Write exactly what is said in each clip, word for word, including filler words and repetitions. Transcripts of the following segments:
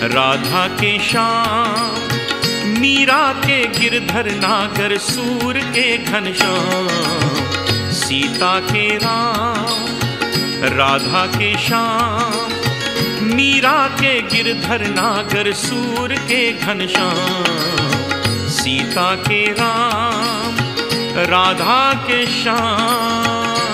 राधा के श्याम, मीरा के गिरधर नागर, सूर के घनश्याम, सीता के राम। राधा के श्याम, मीरा के गिरधर नागर, सूर के घनश्याम, सीता के राम, राधा के श्याम।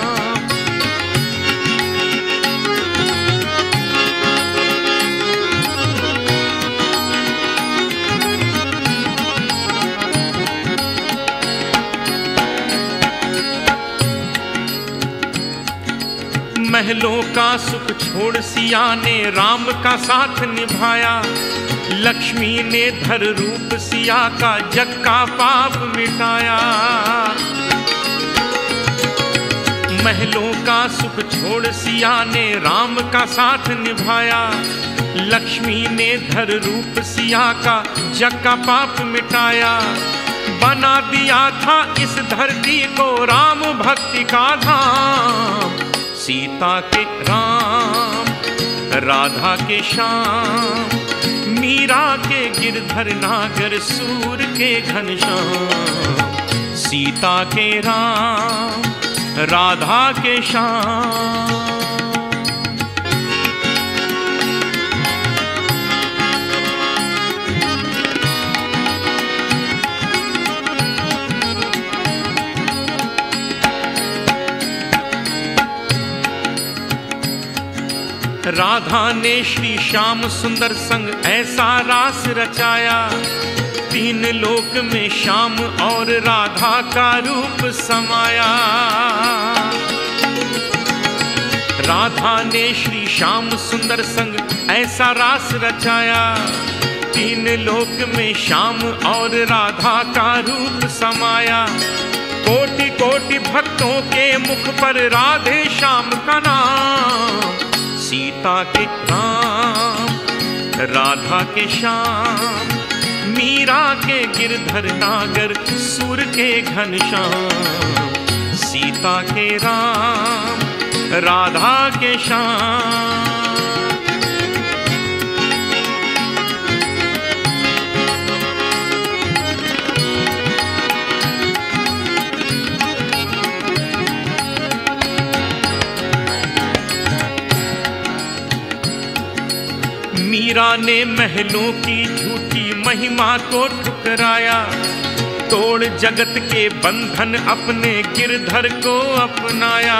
महलों का सुख छोड़ सिया ने राम का साथ निभाया, लक्ष्मी ने धर रूप सिया का जग का पाप मिटाया। महलों का सुख छोड़ सिया ने राम का साथ निभाया, लक्ष्मी ने धर रूप सिया का जग का पाप मिटाया। बना दिया था इस धरती को राम भक्ति का धाम, सीता के राम, राधा के श्याम, मीरा के गिरधर नागर, सूर के घनश्याम, सीता के राम, राधा के श्याम। राधा ने श्री श्याम सुंदर संग ऐसा रास रचाया, तीन लोक में श्याम और राधा का रूप समाया। राधा ने श्री श्याम सुंदर संग ऐसा रास रचाया, तीन लोक में श्याम और राधा का रूप समाया। कोटि कोटि भक्तों के मुख पर राधे श्याम का नाम, सीता के राम, राधा के श्याम, मीरा के गिरधर नागर, सूर के घनश्याम, सीता के राम, राधा के श्याम। मीरा ने महलों की झूठी महिमा को ठुकराया, तोड़ जगत के बंधन अपने गिरधर को अपनाया।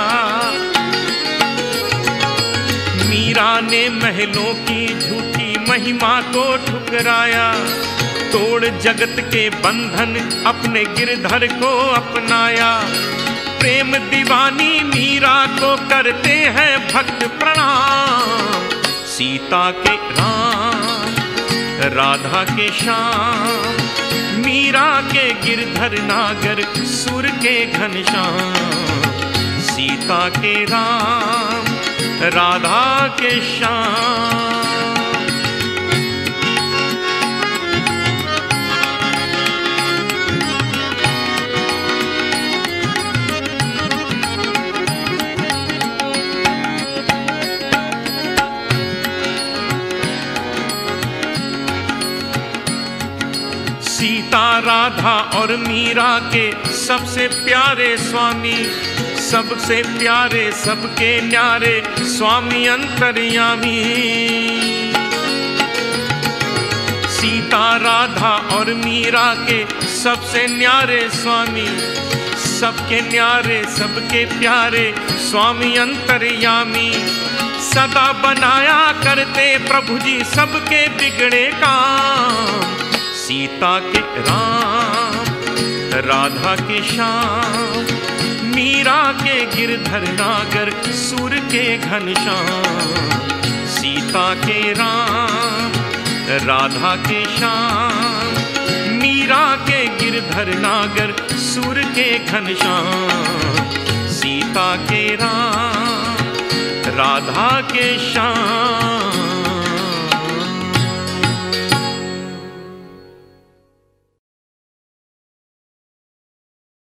मीरा ने महलों की झूठी महिमा को ठुकराया, तोड़ जगत के बंधन अपने गिरधर को अपनाया। प्रेम दीवानी मीरा को करते हैं भक्त प्रणाम, सीता के राम, राधा के श्याम, मीरा के गिरधर नागर, सूर के घनश्याम, सीता के राम, राधा के श्याम। सीता राधा और मीरा के सबसे प्यारे स्वामी, सबसे प्यारे सबके न्यारे स्वामी अंतर्यामी। सीता राधा और मीरा के सबसे न्यारे स्वामी, सबके न्यारे सबके प्यारे स्वामी अंतर्यामी। सदा बनाया करते प्रभु जी सबके बिगड़े काम, सीता के राम, राधा के श्याम, मीरा के गिरधर नागर, सूर के घनश्याम, सीता के राम, राधा के श्याम, मीरा के गिरधर नागर, सूर के घनश्याम, सीता के राम, राधा के श्याम।